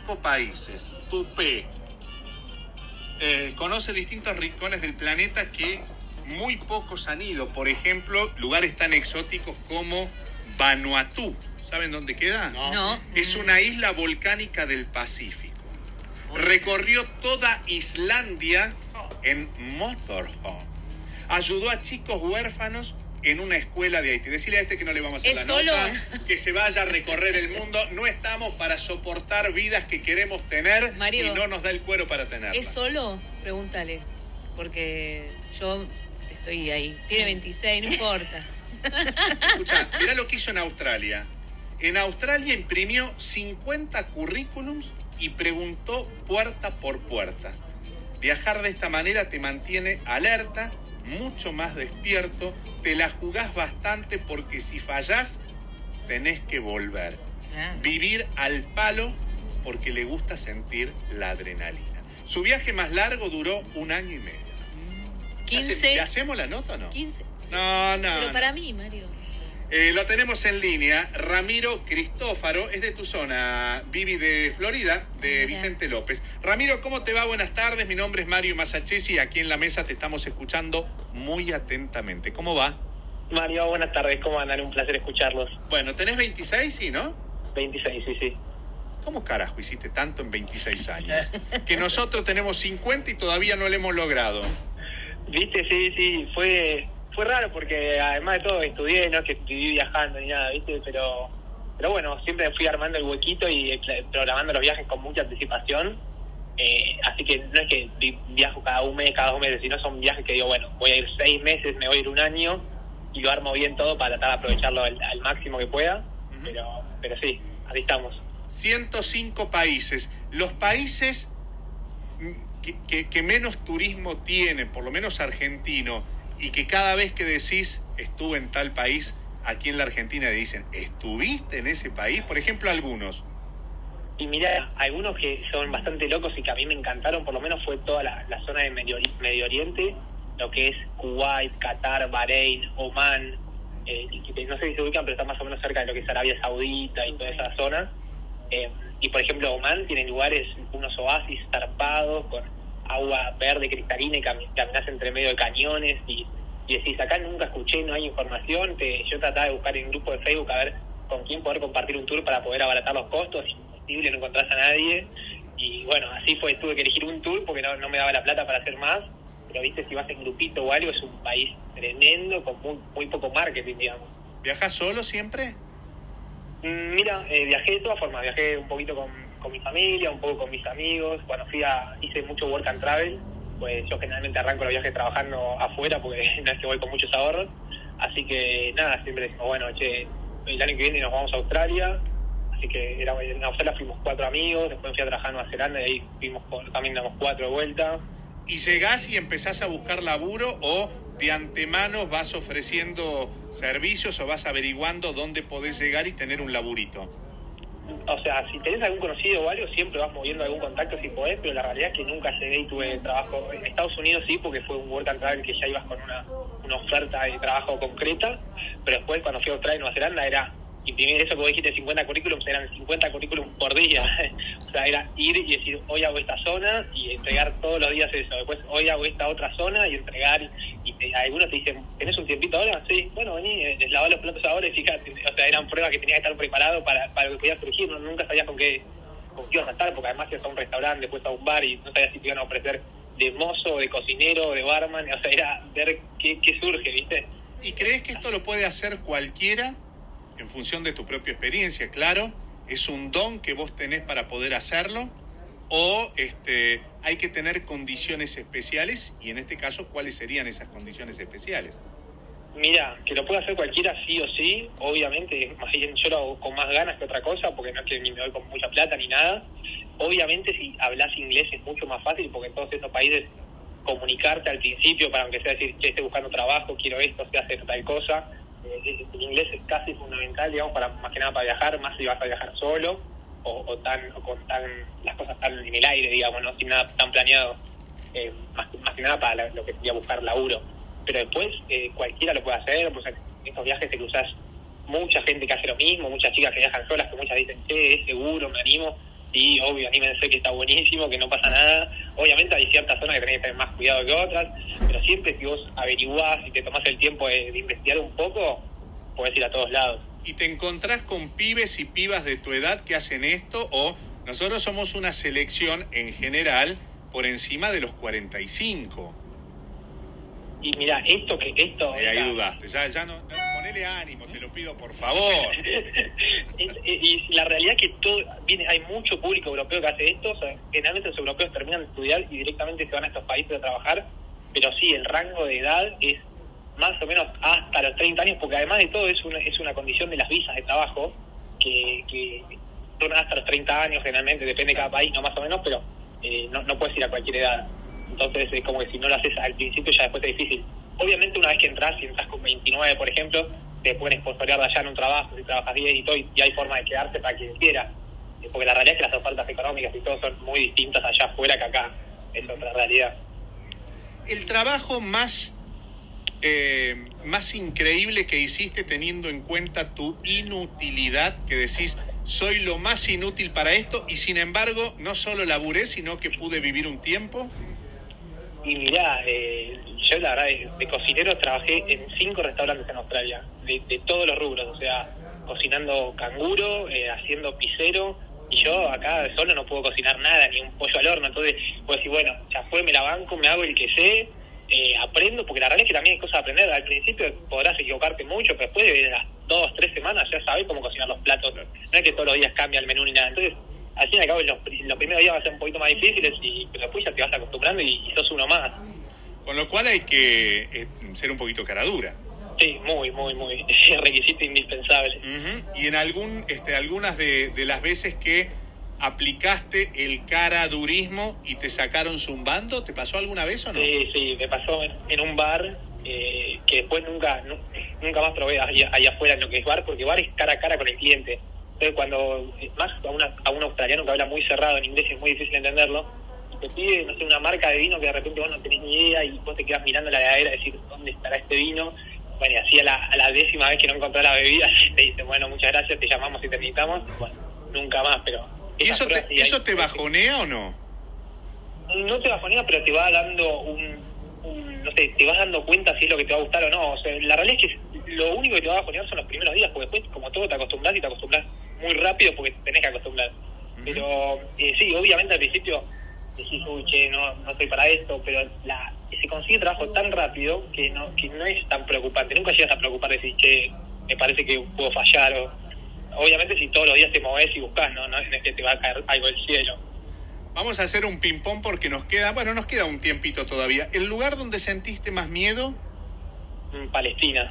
105 países. Tupé. Conoce distintos rincones del planeta que muy pocos han ido. Por ejemplo, lugares tan exóticos como Vanuatu. ¿Saben dónde queda? No. Es una isla volcánica del Pacífico. Recorrió toda Islandia en motorhome. Ayudó a chicos huérfanos en una escuela de Haití. Decirle a este que no le vamos a hacer la nota, que se vaya a recorrer el mundo. No estamos para soportar vidas que queremos tener, Mario, y no nos da el cuero para tenerlas. ¿Es solo? Pregúntale, porque yo estoy ahí. Tiene 26, no importa. Escucha, mirá lo que hizo en Australia. En Australia imprimió 50 currículums y preguntó puerta por puerta. Viajar de esta manera te mantiene alerta, mucho más despierto, te la jugás bastante porque si fallás, tenés que volver. Vivir al palo porque le gusta sentir la adrenalina. Su viaje más largo duró 1 año y medio. 15. ¿Le hacemos la nota o no? 15. No. Pero para mí, Mario. Lo tenemos en línea. Ramiro Cristófaro, es de tu zona, Vivi, de Florida, de Vicente López. Ramiro, ¿cómo te va? Buenas tardes. Mi nombre es Mario Masachesi y aquí en la mesa te estamos escuchando muy atentamente. ¿Cómo va? Mario, buenas tardes. ¿Cómo andan? Un placer escucharlos. Bueno, ¿tenés 26, sí, no? 26, sí. ¿Cómo carajo hiciste tanto en 26 años? Que nosotros tenemos 50 y todavía no lo hemos logrado. ¿Viste? Sí. Fue raro porque además de todo estudié, no es que viví viajando ni nada, ¿viste? Pero bueno, siempre fui armando el huequito y programando los viajes con mucha anticipación. Así que no es que viajo cada un mes, cada 2 meses, sino son viajes que digo, bueno, voy a ir 6 meses, me voy a ir 1 año y lo armo bien todo para tratar de aprovecharlo al máximo que pueda. Pero sí, así estamos. 105 países. Los países que menos turismo tienen, por lo menos argentino, y que cada vez que decís estuve en tal país, aquí en la Argentina le dicen, ¿estuviste en ese país? Por ejemplo, algunos. Y mira, algunos que son bastante locos y que a mí me encantaron, por lo menos fue toda la zona de Medio Oriente, lo que es Kuwait, Qatar, Bahrein, Omán, no sé si se ubican, pero está más o menos cerca de lo que es Arabia Saudita y toda esa zona. Y por ejemplo, Omán tiene lugares, unos oasis zarpados, con agua verde cristalina y caminás entre medio de cañones y decís, acá nunca escuché, no hay información. Yo trataba de buscar en un grupo de Facebook a ver con quién poder compartir un tour para poder abaratar los costos. Imposible, no encontrás a nadie. Y bueno, así fue, tuve que elegir un tour porque no me daba la plata para hacer más. Pero viste, si vas en grupito o algo, es un país tremendo con muy poco marketing, digamos. ¿Viajas solo siempre? Mira, viajé de todas formas. Viajé un poquito con mi familia, un poco con mis amigos. Cuando hice mucho work and travel, pues yo generalmente arranco los viajes trabajando afuera porque no es que voy con muchos ahorros. Así que nada, siempre decimos, bueno, el año que viene nos vamos a Australia. Así que en Australia fuimos 4 amigos, después fui a trabajar en Nueva Zelanda y ahí también damos 4 de vuelta. ¿Y llegás y empezás a buscar laburo o de antemano vas ofreciendo servicios o vas averiguando dónde podés llegar y tener un laburito? O sea, si tenés algún conocido o algo, siempre vas moviendo algún contacto si podés, pero la realidad es que nunca llegué y tuve trabajo. En Estados Unidos sí, porque fue un work and travel que ya ibas con una oferta de trabajo concreta, pero después cuando fui a Australia y Nueva Zelanda era imprimir eso que vos dijiste, 50 currículums, eran 50 currículums por día. O sea, era ir y decir, hoy hago esta zona y entregar todos los días eso. Después, hoy hago esta otra zona y entregar. Algunos te dicen, ¿tenés un tiempito ahora? Sí, bueno, vení, lavá los platos ahora y fíjate. O sea, eran pruebas que tenías que estar preparado para lo que podía surgir. Nunca sabías con qué ibas a estar, porque además ibas a un restaurante, después a un bar y no sabías si te iban a ofrecer de mozo, de cocinero, de barman. O sea, era ver qué surge, ¿viste? ¿Y crees que esto lo puede hacer cualquiera? En función de tu propia experiencia, claro, ¿es un don que vos tenés para poder hacerlo? ¿O hay que tener condiciones especiales? Y en este caso, ¿cuáles serían esas condiciones especiales? Mira, que lo puede hacer cualquiera sí o sí, obviamente, más bien yo lo hago con más ganas que otra cosa, porque no es que ni me doy con mucha plata ni nada. Obviamente si hablas inglés es mucho más fácil, porque en todos esos países comunicarte al principio, para aunque sea decir, che, estoy buscando trabajo, quiero esto, sé hacer tal cosa. El inglés es casi fundamental, digamos, más que nada para viajar, más si vas a viajar solo o con las cosas tan en el aire, digamos, no sin nada tan planeado, más que nada para lo que sería buscar laburo. Pero después cualquiera lo puede hacer, pues en estos viajes te cruzás mucha gente que hace lo mismo, muchas chicas que viajan solas, que muchas dicen, che, es seguro, me animo. Sí, obvio, anímense que está buenísimo, que no pasa nada. Obviamente hay ciertas zonas que tenés que tener más cuidado que otras, pero siempre si vos averiguás y te tomás el tiempo de investigar un poco, podés ir a todos lados. ¿Y te encontrás con pibes y pibas de tu edad que hacen esto? ¿O nosotros somos una selección en general por encima de los 45? Y mira, esto... Y ahí dudaste, ya no, ponele ánimo, te lo pido por favor. y la realidad es que hay mucho público europeo que hace esto. O sea, generalmente los europeos terminan de estudiar y directamente se van a estos países a trabajar, pero sí, el rango de edad es más o menos hasta los 30 años, porque además de todo es una condición de las visas de trabajo, que son hasta los 30 años generalmente, depende de cada país, no más o menos, pero no puedes ir a cualquier edad. Entonces es como que si no lo haces al principio ya después es difícil. Obviamente una vez que entras, si entras con 29 por ejemplo, te pueden sponsorear de allá en un trabajo, si trabajas 10 y todo, y hay forma de quedarse para quien quiera, porque la realidad es que las ofertas económicas y todo son muy distintas allá afuera que acá, es otra realidad. El trabajo más increíble que hiciste teniendo en cuenta tu inutilidad, que decís, soy lo más inútil para esto, y sin embargo no solo laburé, sino que pude vivir un tiempo. Y mirá, yo la verdad de cocinero trabajé en 5 restaurantes en Australia, de todos los rubros, o sea, cocinando canguro, haciendo pisero, y yo acá solo no puedo cocinar nada, ni un pollo al horno. Entonces puedo decir, bueno, ya fue, me la banco, me hago el que sé, aprendo, porque la realidad es que también hay cosas a aprender. Al principio podrás equivocarte mucho, pero después de las 2-3 semanas ya sabes cómo cocinar los platos. No es que todos los días cambia el menú ni nada. Entonces, al fin y al cabo, los primeros días van a ser un poquito más difíciles, pero después ya te vas acostumbrando y sos uno más. Con lo cual hay que ser un poquito cara dura. Sí, muy, muy, muy. Requisito indispensable. Uh-huh. Y en algunas de las veces que aplicaste el caradurismo y te sacaron zumbando, ¿te pasó alguna vez o no? Sí, me pasó en un bar que después nunca más probé allá afuera en lo que es bar, porque bar es cara a cara con el cliente. Entonces cuando, más a un australiano que habla muy cerrado en inglés, es muy difícil entenderlo, te pide, no sé, una marca de vino que de repente vos no tenés ni idea y vos te quedás mirando la heladera y decir, ¿dónde estará este vino? Bueno, y así a la 10ª vez que no encontrás la bebida, te dicen, bueno, muchas gracias, te llamamos y te necesitamos. Bueno, nunca más, pero... ¿Y eso te bajonea o no? No te bajonea, pero te va dando no sé, te vas dando cuenta si es lo que te va a gustar o no. O sea, la realidad es que lo único que te va a bajonear son los primeros días, porque después, como todo, te acostumbras y te acostumbras muy rápido porque te tenés que acostumbrar. Uh-huh. Pero sí, obviamente al principio decís, uy, che, no estoy para esto, pero se consigue trabajo tan rápido que no es tan preocupante. Nunca llegas a preocupar de decir, che, me parece que puedo fallar. Obviamente si todos los días te movés y buscás, no es que te va a caer algo del cielo. Vamos a hacer un ping-pong porque nos queda un tiempito todavía. ¿El lugar donde sentiste más miedo? Palestina,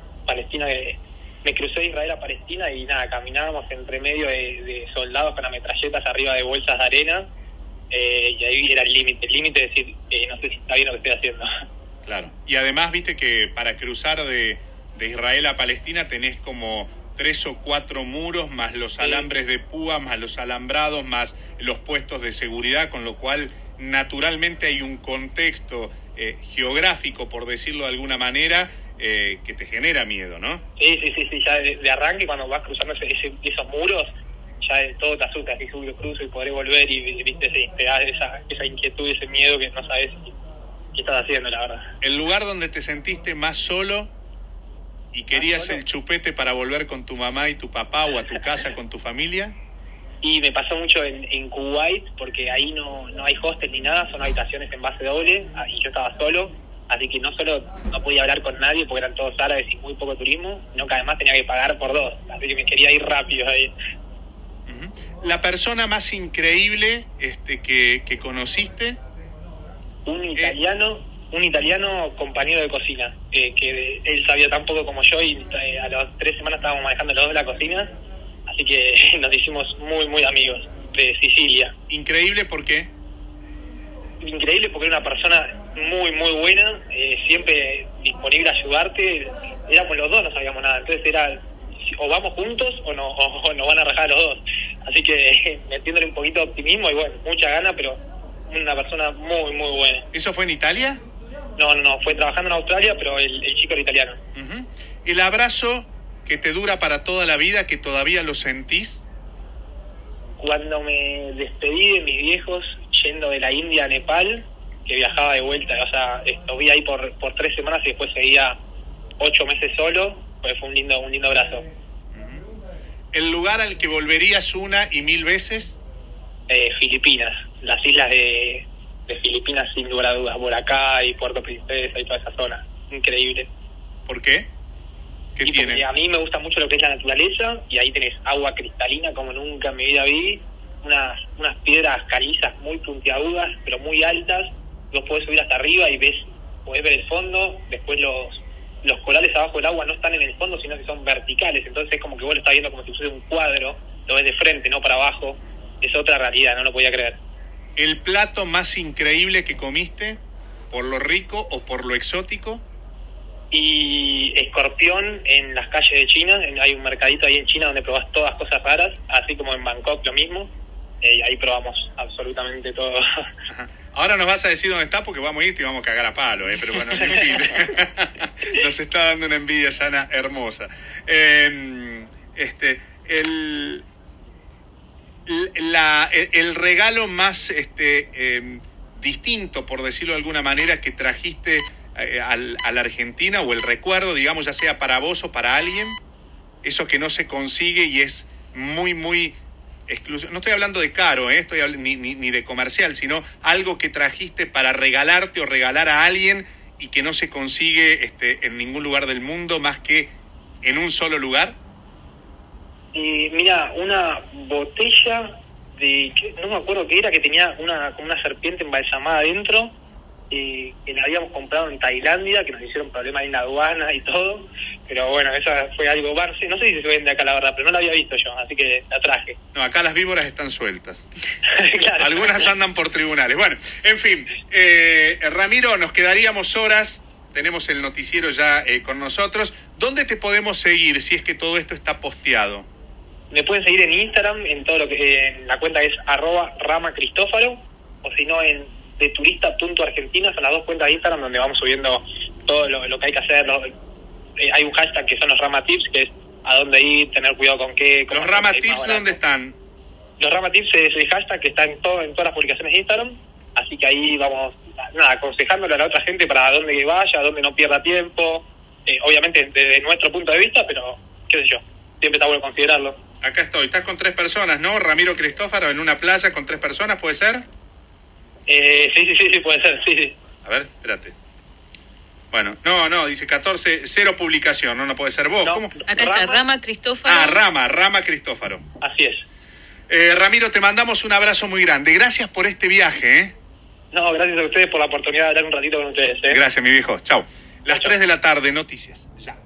me crucé de Israel a Palestina y nada, caminábamos entre medio de soldados con ametralletas arriba de bolsas de arena, y ahí era el límite de decir, no sé si está bien lo que estoy haciendo. Claro, y además viste que para cruzar de Israel a Palestina tenés como 3 o 4 muros, más los alambres de púa, más los alambrados, más los puestos de seguridad, con lo cual naturalmente hay un contexto geográfico, por decirlo de alguna manera, que te genera miedo, ¿no? Sí, ya de arranque cuando vas cruzando esos muros, ya todo te asusta, si cruzo y podré volver y viste, sí, te da esa inquietud, ese miedo que no sabes qué estás haciendo, la verdad. ¿El lugar donde te sentiste más solo y querías el chupete para volver con tu mamá y tu papá o a tu casa con tu familia? Y me pasó mucho en Kuwait, porque ahí no hay hostel ni nada, son habitaciones en base doble, y yo estaba solo, así que no solo no podía hablar con nadie porque eran todos árabes y muy poco turismo, sino que además tenía que pagar por 2, así que me quería ir rápido ahí. Uh-huh. ¿La persona más increíble que conociste? Un italiano compañero de cocina, que él sabía tan poco como yo, y a las 3 semanas estábamos manejando los dos la cocina, así que nos hicimos muy, muy amigos, de Sicilia. ¿Increíble por qué? Increíble porque era una persona muy, muy buena, siempre disponible a ayudarte. Éramos los dos, no sabíamos nada, entonces era, o vamos juntos o nos van a rajar los dos. Así que metiéndole un poquito de optimismo y bueno, mucha gana, pero una persona muy, muy buena. ¿Eso fue en Italia? No, fue trabajando en Australia, pero el chico era italiano. Uh-huh. ¿El abrazo que te dura para toda la vida, que todavía lo sentís? cuando me despedí de mis viejos yendo de la India a Nepal, que viajaba de vuelta, o sea, estuve ahí por 3 semanas y después seguía 8 meses solo, pues fue un lindo abrazo. ¿El lugar al que volverías una y 1000 veces? Filipinas, las islas de Filipinas sin lugar a dudas, Boracay, Puerto Princesa y toda esa zona, increíble. ¿Por qué? ¿Qué Y tiene? porque a mí me gusta mucho lo que es la naturaleza y ahí tenés agua cristalina como nunca en mi vida vi, unas piedras calizas muy puntiagudas pero muy altas, vos podés subir hasta arriba y podés ver el fondo, después los corales abajo del agua no están en el fondo sino que son verticales, entonces es como que vos lo estás viendo como si fuese un cuadro, lo ves de frente, no para abajo, es otra realidad, no lo podía creer. ¿El plato más increíble que comiste? ¿Por lo rico o por lo exótico? Y escorpión en las calles de China, hay un mercadito ahí en China donde probás todas cosas raras, así como en Bangkok lo mismo, y ahí probamos absolutamente todo. Ajá. Ahora nos vas a decir dónde está porque vamos a ir y vamos a cagar a palo, pero bueno, en fin. Nos está dando una envidia sana hermosa. El regalo más distinto, por decirlo de alguna manera, que trajiste a la Argentina, o el recuerdo, digamos, ya sea para vos o para alguien, eso que no se consigue y es muy, muy exclusivo. No estoy hablando de caro, ni de comercial, sino algo que trajiste para regalarte o regalar a alguien y que no se consigue en ningún lugar del mundo más que en un solo lugar. Mira, una botella no me acuerdo qué era, que tenía como una serpiente embalsamada adentro, que la habíamos comprado en Tailandia, que nos hicieron problemas en la aduana y todo, pero bueno, esa fue algo barce, no sé si se vende acá la verdad, pero no la había visto yo, así que la traje. No, acá las víboras están sueltas. Claro. Algunas andan por tribunales. Bueno, en fin, Ramiro, nos quedaríamos horas, tenemos el noticiero ya con nosotros. ¿Dónde te podemos seguir si es que todo esto está posteado? Me pueden seguir en Instagram, en todo lo que la cuenta es @ramacristófaro, o si no en deturista.argentina, son las 2 cuentas de Instagram donde vamos subiendo todo lo que hay que hacer. Hay un hashtag que son los Rama Tips, que es a dónde ir, tener cuidado con qué. ¿Los Rama Tips dónde están? Los Rama Tips es el hashtag que está en todas las publicaciones de Instagram, así que ahí vamos aconsejándole a la otra gente para dónde vaya, dónde no pierda tiempo, obviamente desde nuestro punto de vista, pero qué sé yo, siempre está bueno considerarlo. Acá estoy, estás con 3 personas, ¿no? Ramiro Cristófaro en una playa con 3 personas, ¿puede ser? Sí, puede ser, sí. A ver, espérate. Bueno, no, dice 14, 0 publicación, no puede ser vos. No, ¿Cómo? Acá está Rama Cristófaro. Rama Cristófaro. Así es. Ramiro, te mandamos un abrazo muy grande. Gracias por este viaje, No, gracias a ustedes por la oportunidad de hablar un ratito con ustedes. Gracias, mi viejo. Chau. Las 3 de la tarde, noticias. Ya.